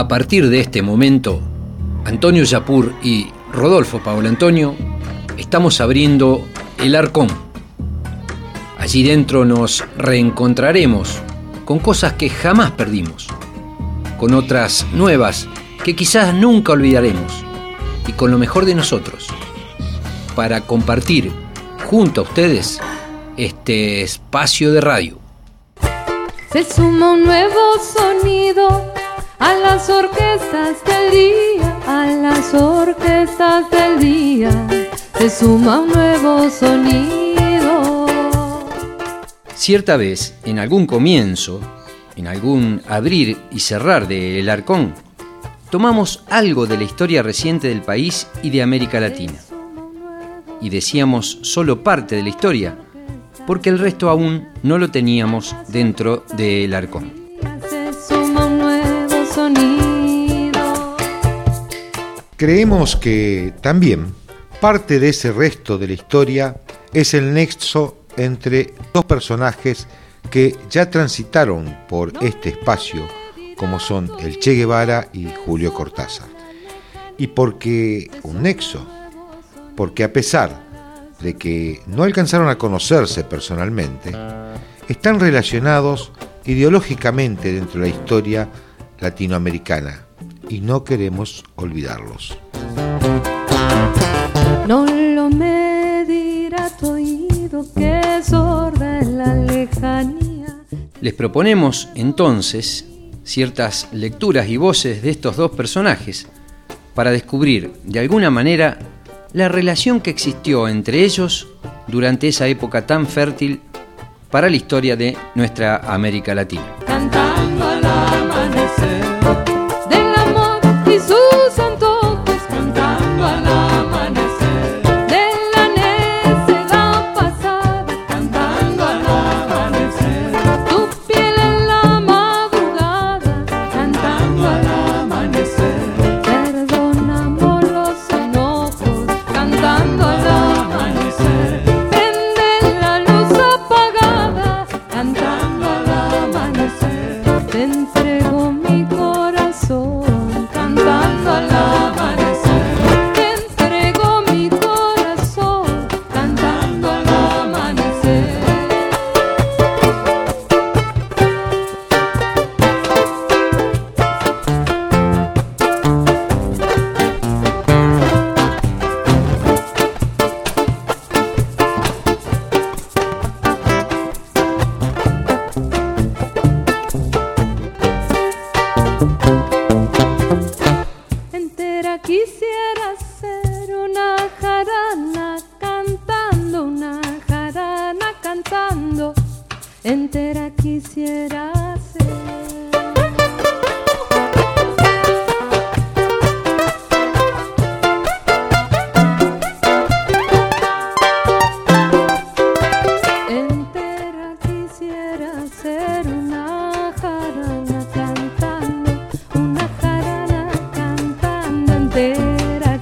A partir de este momento, Antonio Yapur y Rodolfo Paolo Antonio estamos abriendo El Arcón. Allí dentro nos reencontraremos con cosas que jamás perdimos, con otras nuevas que quizás nunca olvidaremos y con lo mejor de nosotros, para compartir junto a ustedes este espacio de radio. Se suma un nuevo sonido a las orquestas del día, a las orquestas del día, se suma un nuevo sonido. Cierta vez, en algún comienzo, en algún abrir y cerrar de El Arcón, tomamos algo de la historia reciente del país y de América Latina. Y decíamos solo parte de la historia, porque el resto aún no lo teníamos dentro de El Arcón. Creemos que también parte de ese resto de la historia es el nexo entre dos personajes que ya transitaron por este espacio, como son el Che Guevara y Julio Cortázar. Y porque un nexo, porque a pesar de que no alcanzaron a conocerse personalmente, están relacionados ideológicamente dentro de la historia latinoamericana y no queremos olvidarlos. No lo medirá tu oído, que sorda es la lejanía. Les proponemos entonces ciertas lecturas y voces de estos dos personajes para descubrir de alguna manera la relación que existió entre ellos durante esa época tan fértil para la historia de nuestra América Latina. Cantando al amanecer del amor y sus antojos, cantando al amanecer de la necedad pasada, cantando al amanecer tu piel en la madrugada, cantando al amanecer perdonamos los enojos, cantando al amanecer prende la luz apagada, cantando al amanecer te entrego mi corazón, cantando al amanecer te entrego mi corazón, cantando al amanecer. Entera quisiera ser una jarana cantando, una jarana cantando, entera quisiera ser. Entera quisiera ser una jarana cantando, una jarana cantando, entera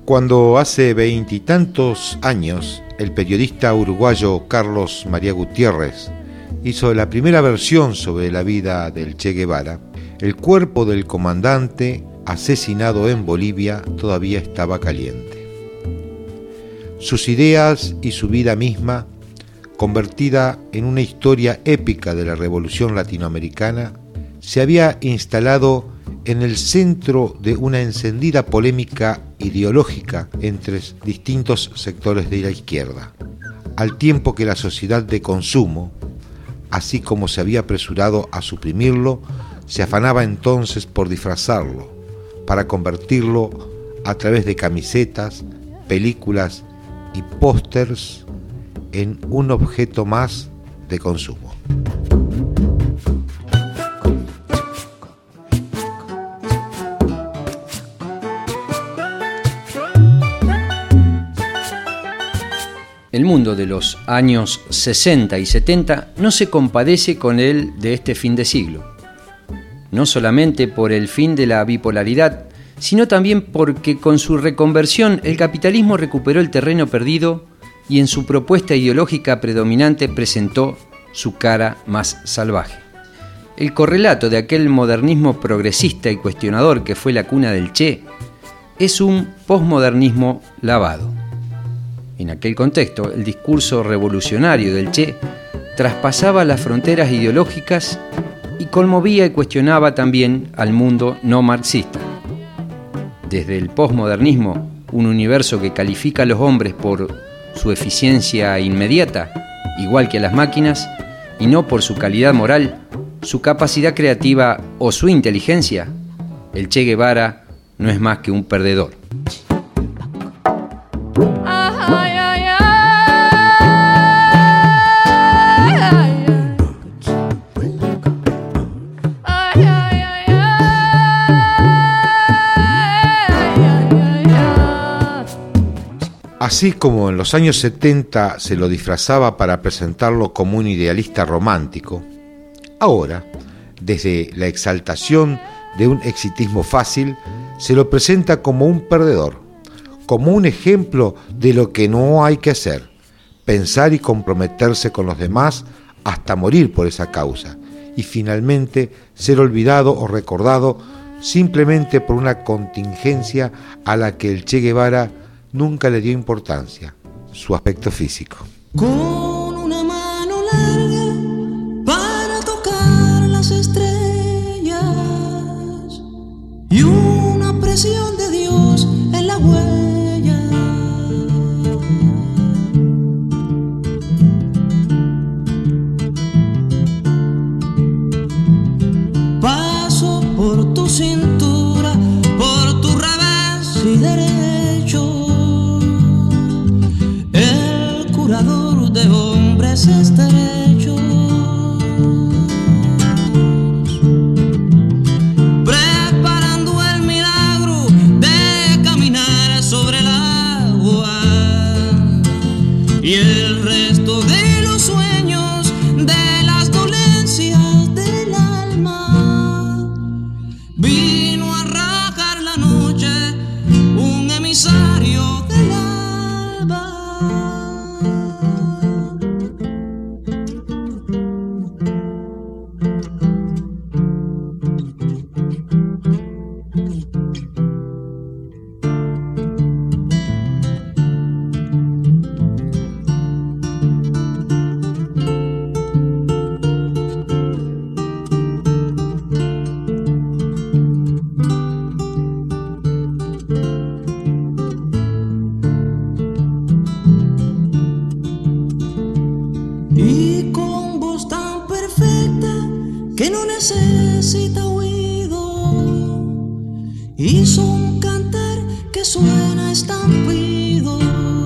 Cuando hace 20 y tantos años el periodista uruguayo Carlos María Gutiérrez hizo la primera versión sobre la vida del Che Guevara, el cuerpo del comandante asesinado en Bolivia todavía estaba caliente. Sus ideas y su vida misma, convertida en una historia épica de la Revolución Latinoamericana, se había instalado en el centro de una encendida polémica ideológica entre distintos sectores de la izquierda, al tiempo que la sociedad de consumo, así como se había apresurado a suprimirlo, se afanaba entonces por disfrazarlo, para convertirlo a través de camisetas, películas y pósters en un objeto más de consumo. El mundo de los años 60 y 70 no se compadece con el de este fin de siglo. No solamente por el fin de la bipolaridad, sino también porque con su reconversión el capitalismo recuperó el terreno perdido y en su propuesta ideológica predominante presentó su cara más salvaje. El correlato de aquel modernismo progresista y cuestionador que fue la cuna del Che es un posmodernismo lavado. En aquel contexto, el discurso revolucionario del Che traspasaba las fronteras ideológicas y conmovía y cuestionaba también al mundo no marxista. Desde el posmodernismo, un universo que califica a los hombres por su eficiencia inmediata, igual que a las máquinas, y no por su calidad moral, su capacidad creativa o su inteligencia, el Che Guevara no es más que un perdedor. Así como en los años 70 se lo disfrazaba para presentarlo como un idealista romántico, ahora, desde la exaltación de un exitismo fácil, se lo presenta como un perdedor, como un ejemplo de lo que no hay que hacer, pensar y comprometerse con los demás hasta morir por esa causa, y finalmente ser olvidado o recordado simplemente por una contingencia a la que el Che Guevara nunca le dio importancia, su aspecto físico. Con una mano larga para tocar las estrellas y una presión de Dios en la huella. Paso por tu cintura, por tu revés y derecho. Curador de hombres estrechos, preparando el milagro de caminar sobre el agua y el resto de los sueños de las dolencias del alma. Vino a rajar la noche un emisario del alba. Y con voz tan perfecta que no necesita oído, hizo un cantar que suena a estampido.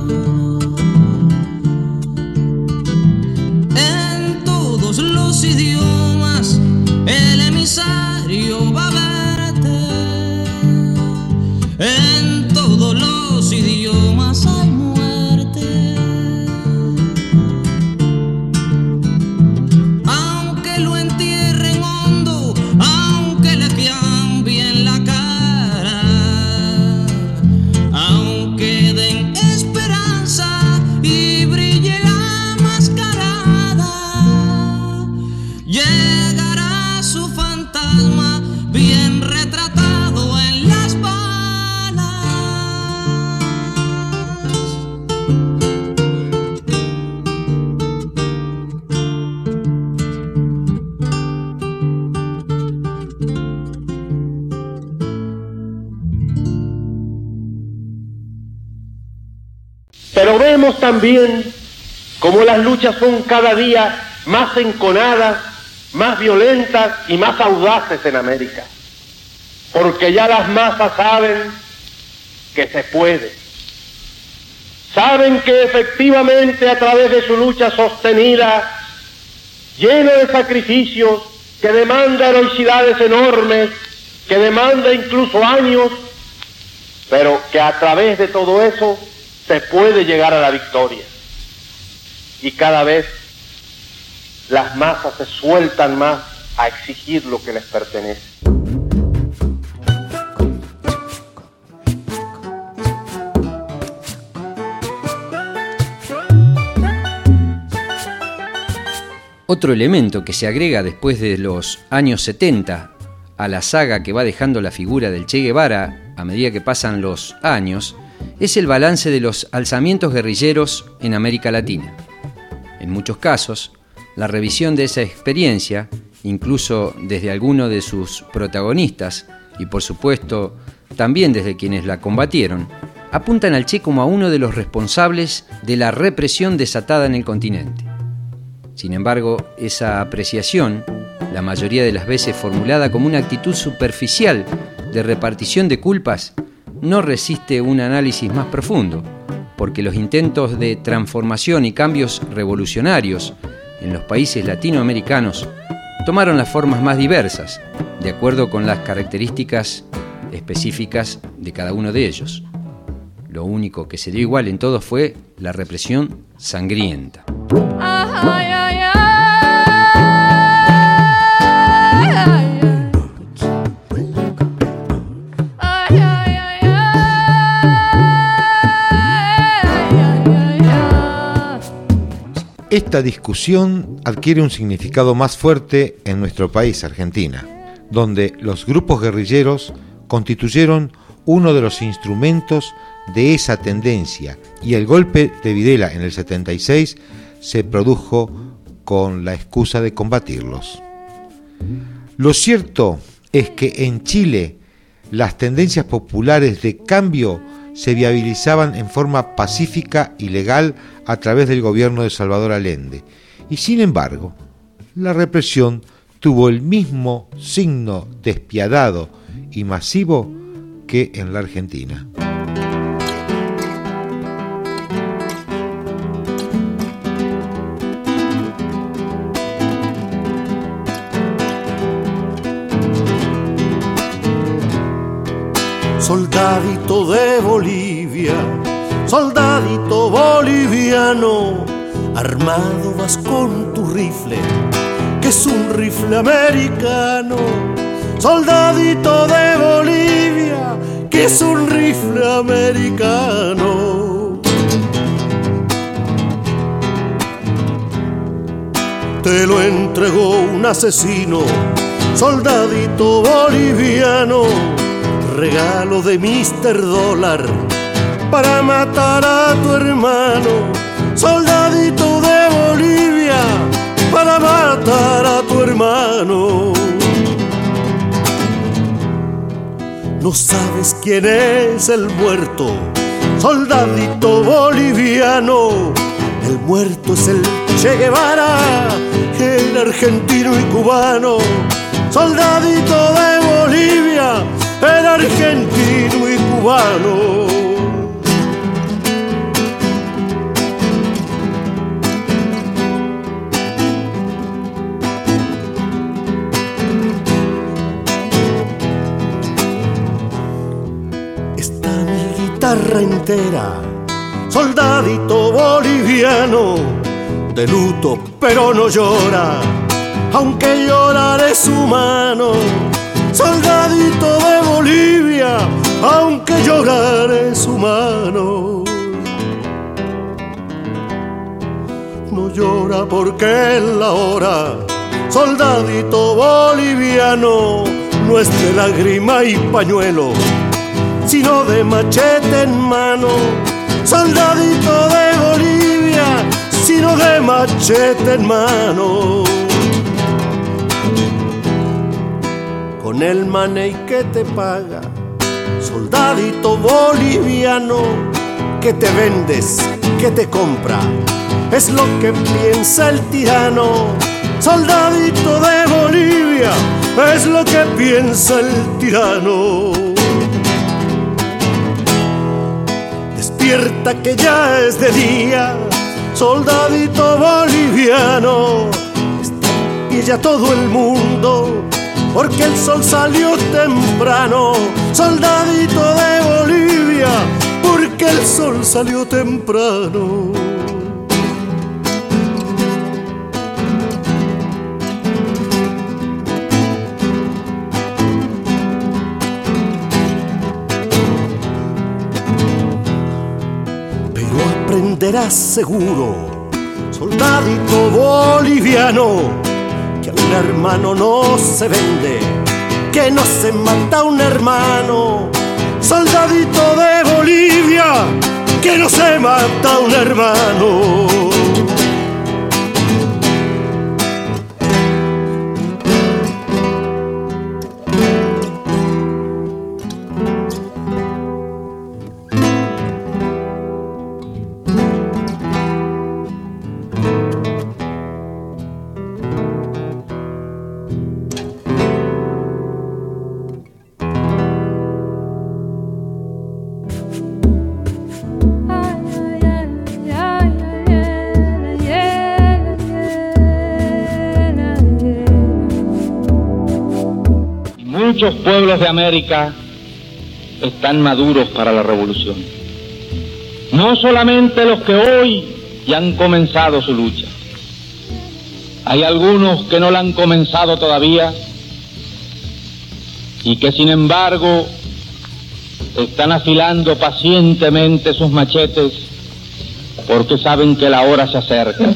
En todos los idiomas el emisario va a verte. En todos los idiomas hay muerte. Aunque lo entierren hondo, aunque le cambien la cara, aunque llegará su fantasma bien retratado en las balas. Pero vemos también cómo las luchas son cada día más enconadas, más violentas y más audaces en América, porque ya las masas saben que se puede. Saben que efectivamente a través de su lucha sostenida, llena de sacrificios, que demanda heroicidades enormes, que demanda incluso años, pero que a través de todo eso se puede llegar a la victoria. Y cada vez las masas se sueltan más a exigir lo que les pertenece. Otro elemento que se agrega después de los años 70 a la saga que va dejando la figura del Che Guevara a medida que pasan los años es el balance de los alzamientos guerrilleros en América Latina. En muchos casos, la revisión de esa experiencia, incluso desde alguno de sus protagonistas, y por supuesto también desde quienes la combatieron, apuntan al Che como a uno de los responsables de la represión desatada en el continente. Sin embargo, esa apreciación, la mayoría de las veces formulada como una actitud superficial de repartición de culpas, no resiste un análisis más profundo, porque los intentos de transformación y cambios revolucionarios en los países latinoamericanos tomaron las formas más diversas, de acuerdo con las características específicas de cada uno de ellos. Lo único que se dio igual en todos fue la represión sangrienta. Esta discusión adquiere un significado más fuerte en nuestro país, Argentina, donde los grupos guerrilleros constituyeron uno de los instrumentos de esa tendencia y el golpe de Videla en el 76 se produjo con la excusa de combatirlos. Lo cierto es que en Chile las tendencias populares de cambio se viabilizaban en forma pacífica y legal a través del gobierno de Salvador Allende, y sin embargo, la represión tuvo el mismo signo despiadado y masivo que en la Argentina. Soldadito de Bolivia, soldadito boliviano, armado vas con tu rifle, que es un rifle americano. Soldadito de Bolivia, que es un rifle americano. Te lo entregó un asesino, soldadito boliviano, regalo de Mr. Dólar para matar a tu hermano. Soldadito de Bolivia para matar a tu hermano. No sabes quién es el muerto, soldadito boliviano. El muerto es el Che Guevara, el argentino y cubano. Soldadito de Bolivia, el argentino y cubano. Está mi guitarra entera, soldadito boliviano, de luto pero no llora, aunque llorar es humano. Soldadito de Bolivia, aunque llorar es humano. No llora porque es la hora soldadito boliviano, no es de lágrima y pañuelo, sino de machete en mano. Soldadito de Bolivia, sino de machete en mano. Con el maney que te paga, soldadito boliviano, que te vendes, que te compra, es lo que piensa el tirano. Soldadito de Bolivia, es lo que piensa el tirano. Despierta que ya es de día, soldadito boliviano. Está y ya todo el mundo, porque el sol salió temprano. Soldadito de Bolivia, porque el sol salió temprano. Aprenderás seguro, soldadito boliviano, que a un hermano no se vende, que no se mata a un hermano. Soldadito de Bolivia, que no se mata a un hermano. Muchos pueblos de América están maduros para la revolución. No solamente los que hoy ya han comenzado su lucha. Hay algunos que no la han comenzado todavía y que sin embargo están afilando pacientemente sus machetes porque saben que la hora se acerca.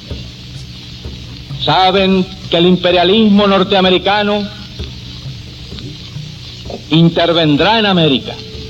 Saben que el imperialismo norteamericano intervendrá en América.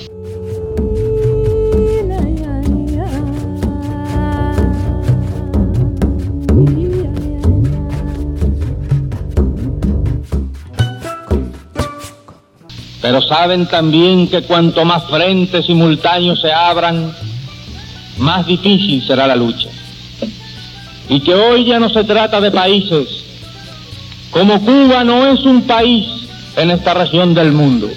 Pero saben también que cuanto más frentes simultáneos se abran, más difícil será la lucha. Y que hoy ya no se trata de países. Como Cuba no es un país en esta región del mundo.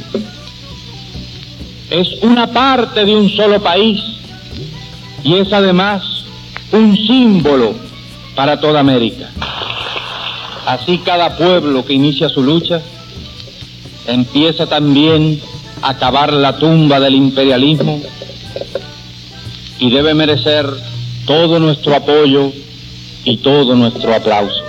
Es una parte de un solo país y es además un símbolo para toda América. Así cada pueblo que inicia su lucha empieza también a cavar la tumba del imperialismo y debe merecer todo nuestro apoyo y todo nuestro aplauso.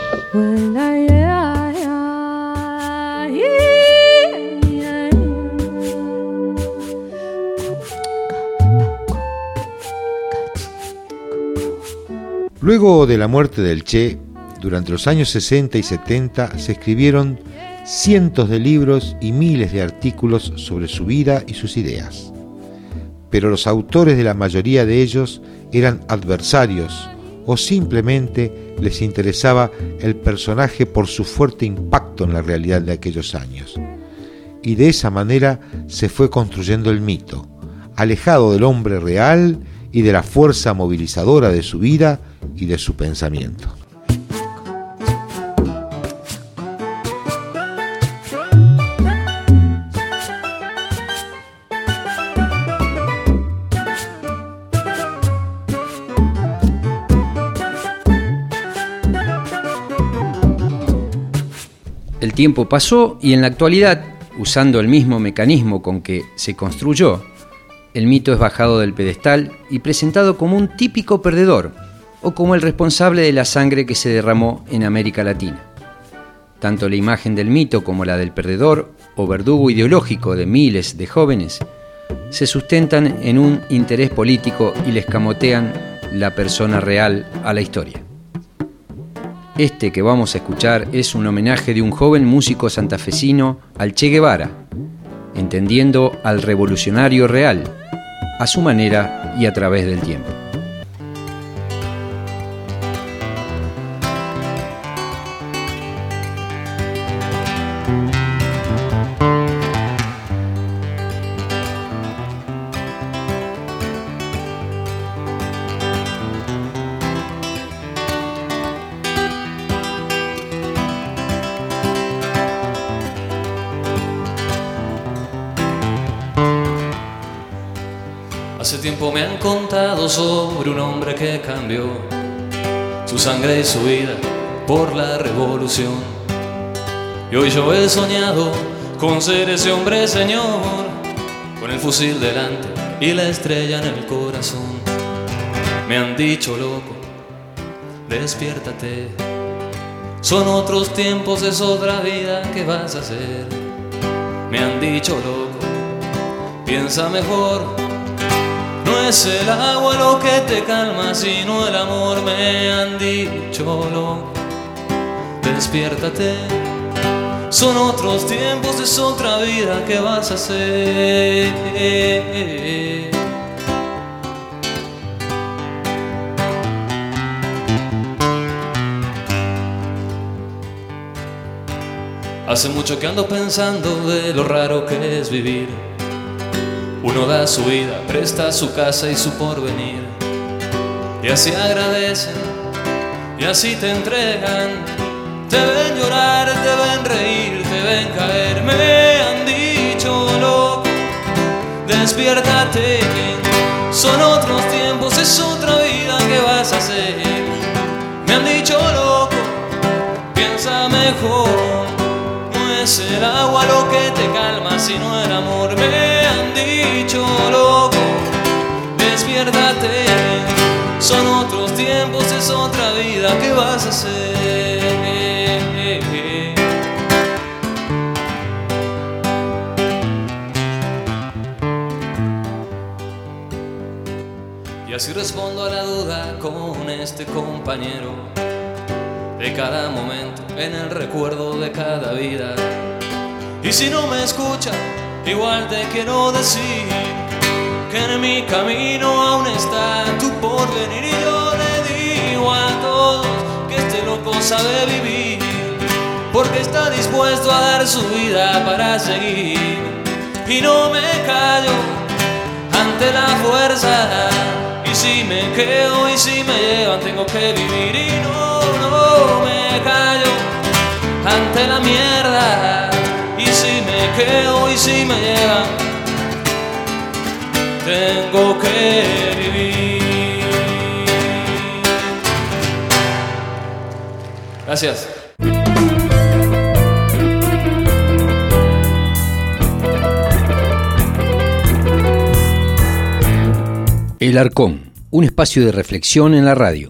Luego de la muerte del Che, durante los años 60 y 70 se escribieron cientos de libros y miles de artículos sobre su vida y sus ideas. Pero los autores de la mayoría de ellos eran adversarios o simplemente les interesaba el personaje por su fuerte impacto en la realidad de aquellos años. Y de esa manera se fue construyendo el mito, alejado del hombre real y de la fuerza movilizadora de su vida y de su pensamiento. El tiempo pasó y en la actualidad, usando el mismo mecanismo con que se construyó, el mito es bajado del pedestal y presentado como un típico perdedor o como el responsable de la sangre que se derramó en América Latina. Tanto la imagen del mito como la del perdedor o verdugo ideológico de miles de jóvenes se sustentan en un interés político y le escamotean la persona real a la historia. Este que vamos a escuchar es un homenaje de un joven músico santafesino al Che Guevara, entendiendo al revolucionario real, a su manera y a través del tiempo. Hace tiempo me han contado sobre un hombre que cambió su sangre y su vida por la revolución. Y hoy yo he soñado con ser ese hombre, señor, con el fusil delante y la estrella en el corazón. Me han dicho, loco, despiértate, son otros tiempos, es otra vida, ¿qué vas a hacer? Me han dicho, loco, piensa mejor. No es el agua lo que te calma, sino el amor. Me han dicho, loco, despiértate. Son otros tiempos, es otra vida, ¿qué vas a hacer? Hace mucho que ando pensando de lo raro que es vivir. Uno da su vida, presta su casa y su porvenir, y así agradecen, y así te entregan. Te ven llorar, te ven reír, te ven caer. Me han dicho, loco, despiértate. Son otros tiempos, es otra vida, ¿qué vas a hacer? Me han dicho, loco, piensa mejor. No es el agua lo que te calma, sino el amor. Me han dicho, loco, despiértate. Son otros tiempos, es otra vida, ¿qué vas a hacer? Y así respondo a la duda con este compañero de cada momento, en el recuerdo de cada vida. Y si no me escucha, igual te quiero decir que en mi camino aún está tu porvenir. Y yo le digo a todos que este loco sabe vivir, porque está dispuesto a dar su vida para seguir. Y no me callo ante la fuerza, y si me quedo y si me llevan tengo que vivir. Y no me callo ante la mierda, y si me quedo y si me llevan tengo que vivir. Gracias. El Arcón, un espacio de reflexión en la radio.